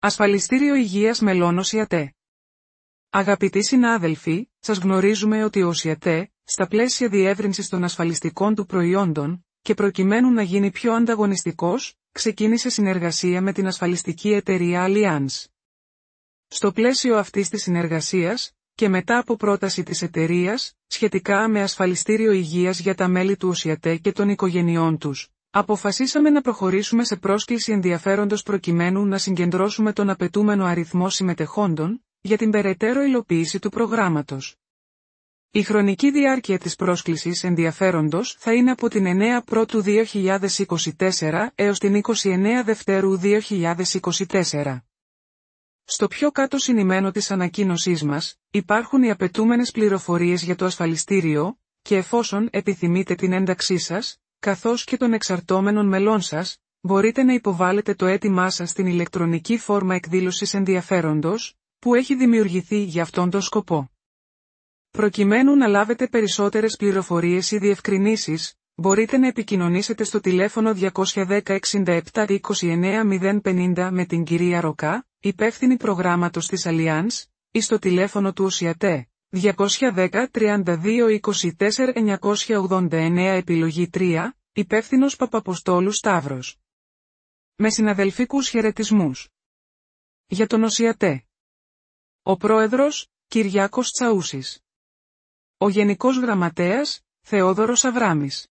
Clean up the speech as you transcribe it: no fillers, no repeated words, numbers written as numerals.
Ασφαλιστήριο Υγείας Μελών ΟΣΙΑΤΕ. Αγαπητοί συνάδελφοι, σας γνωρίζουμε ότι ο ΟΣΙΑΤΕ, στα πλαίσια διεύρυνσης των ασφαλιστικών του προϊόντων, και προκειμένου να γίνει πιο ανταγωνιστικός, ξεκίνησε συνεργασία με την ασφαλιστική εταιρεία Allianz. Στο πλαίσιο αυτής της συνεργασίας, και μετά από πρόταση της εταιρείας, σχετικά με ασφαλιστήριο υγείας για τα μέλη του ΟΣΙΑΤΕ και των οικογενειών τους, αποφασίσαμε να προχωρήσουμε σε πρόσκληση ενδιαφέροντος προκειμένου να συγκεντρώσουμε τον απαιτούμενο αριθμό συμμετεχόντων, για την περαιτέρω υλοποίηση του προγράμματος. Η χρονική διάρκεια της πρόσκλησης ενδιαφέροντος θα είναι από την 9 Πρώτου 2024 έως την 29 Δευτέρου 2024. Στο πιο κάτω συνημμένο της ανακοίνωσής μας, υπάρχουν οι απαιτούμενες πληροφορίες για το ασφαλιστήριο, και εφόσον επιθυμείτε την ένταξή σας, καθώς και των εξαρτώμενων μελών σας, μπορείτε να υποβάλλετε το αίτημά σας στην ηλεκτρονική φόρμα εκδήλωσης ενδιαφέροντος, που έχει δημιουργηθεί για αυτόν τον σκοπό. Προκειμένου να λάβετε περισσότερες πληροφορίες ή διευκρινήσεις, μπορείτε να επικοινωνήσετε στο τηλέφωνο 210 67 29 050 με την κυρία Ροκά, υπεύθυνη προγράμματος της Allianz, ή στο τηλέφωνο του ΟΣΙΑΤΕ, 210 32 24 989 επιλογή 3, υπεύθυνος Παπαποστόλου Σταύρος. Με συναδελφικούς χαιρετισμούς. Για τον ΟΣΙΑΤΕ. Ο Πρόεδρος, Κυριάκος Τσαούσης. Ο Γενικός Γραμματέας, Θεόδωρος Αβράμης.